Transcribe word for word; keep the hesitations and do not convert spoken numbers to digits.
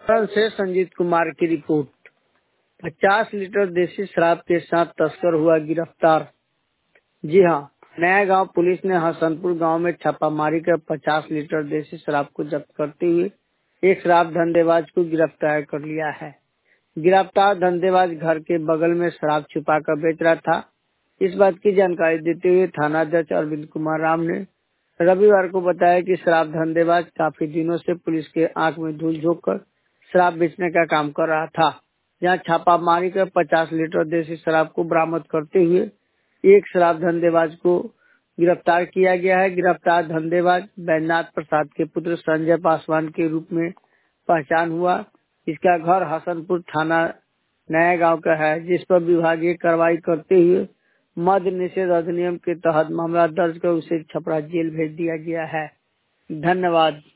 से संजीत कुमार की रिपोर्ट। पचास लीटर देसी शराब के साथ तस्कर हुआ गिरफ्तार। जी हां, नया गांव पुलिस ने हसनपुर गांव में छापामारी कर पचास लीटर देसी शराब को जब्त करते हुए एक शराब धंधेबाज को गिरफ्तार कर लिया है। गिरफ्तार धंधेबाज घर के बगल में शराब छुपा कर बेच रहा था। इस बात की जानकारी देते हुए थानाध्यक्ष अरविंद कुमार राम ने रविवार को बताया कि शराब धंधेबाज काफी दिनों से पुलिस के आंख में धूल झोंक कर शराब बेचने का काम कर रहा था। जहां छापामारी कर पचास लीटर देसी शराब को बरामद करते हुए एक शराब धंधेबाज को गिरफ्तार किया गया है। गिरफ्तार धंधेबाज बैजनाथ प्रसाद के पुत्र संजय पासवान के रूप में पहचान हुआ। इसका घर हसनपुर थाना नया गांव का है, जिस पर विभागीय कार्रवाई करते हुए मद्य निषेध अधिनियम के तहत मामला दर्ज कर उसे छपरा जेल भेज दिया गया है। धन्यवाद।